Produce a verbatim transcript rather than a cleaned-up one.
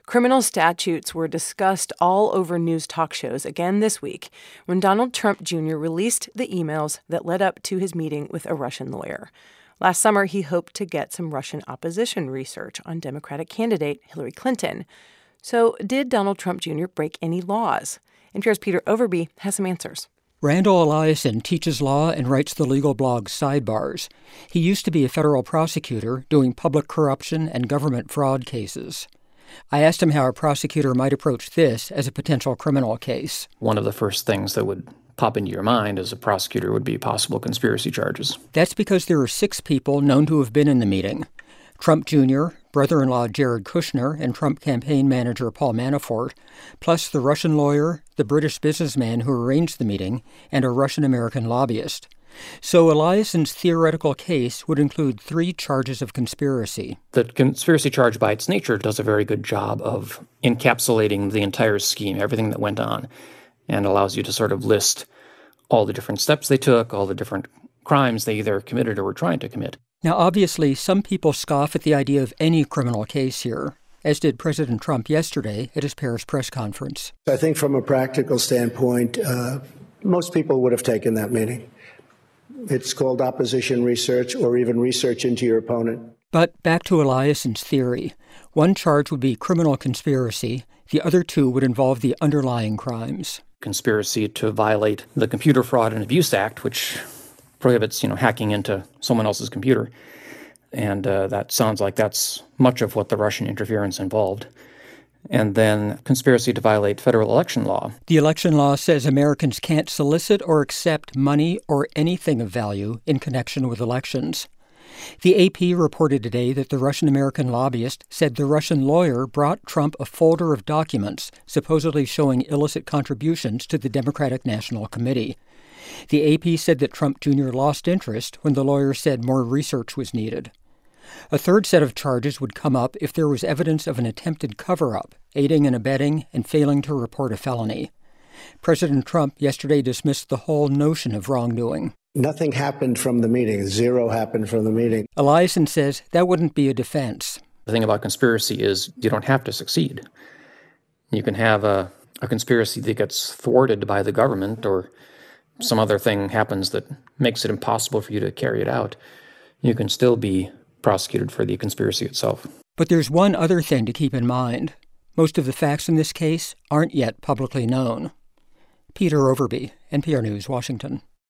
Criminal statutes were discussed all over news talk shows again this week when Donald Trump Junior released the emails that led up to his meeting with a Russian lawyer. Last summer, he hoped to get some Russian opposition research on Democratic candidate Hillary Clinton. So did Donald Trump Junior break any laws? N P R's Peter Overby has some answers. Randall Eliason teaches law and writes the legal blog Sidebars. He used to be a federal prosecutor doing public corruption and government fraud cases. I asked him how a prosecutor might approach this as a potential criminal case. One of the first things that would pop into your mind as a prosecutor would be possible conspiracy charges. That's because there are six people known to have been in the meeting. Trump Junior, brother-in-law Jared Kushner, and Trump campaign manager Paul Manafort, plus the Russian lawyer, the British businessman who arranged the meeting, and a Russian-American lobbyist. So Eliason's theoretical case would include three charges of conspiracy. The conspiracy charge by its nature does a very good job of encapsulating the entire scheme, everything that went on, and allows you to sort of list all the different steps they took, all the different crimes they either committed or were trying to commit. Now, obviously, some people scoff at the idea of any criminal case here, as did President Trump yesterday at his Paris press conference. I think from a practical standpoint, uh, most people would have taken that meeting. It's called opposition research or even research into your opponent. But back to Eliason's theory. One charge would be criminal conspiracy. The other two would involve the underlying crimes. Conspiracy to violate the Computer Fraud and Abuse Act, which prohibits, you know, hacking into someone else's computer. And uh, that sounds like that's much of what the Russian interference involved. And then conspiracy to violate federal election law. The election law says Americans can't solicit or accept money or anything of value in connection with elections. The A P reported today that the Russian-American lobbyist said the Russian lawyer brought Trump a folder of documents supposedly showing illicit contributions to the Democratic National Committee. The A P said that Trump Junior lost interest when the lawyer said more research was needed. A third set of charges would come up if there was evidence of an attempted cover-up, aiding and abetting, and failing to report a felony. President Trump yesterday dismissed the whole notion of wrongdoing. Nothing happened from the meeting. Zero happened from the meeting. Eliason says that wouldn't be a defense. The thing about conspiracy is you don't have to succeed. You can have a, a conspiracy that gets thwarted by the government or some other thing happens that makes it impossible for you to carry it out. You can still be prosecuted for the conspiracy itself. But there's one other thing to keep in mind. Most of the facts in this case aren't yet publicly known. Peter Overby, N P R News, Washington.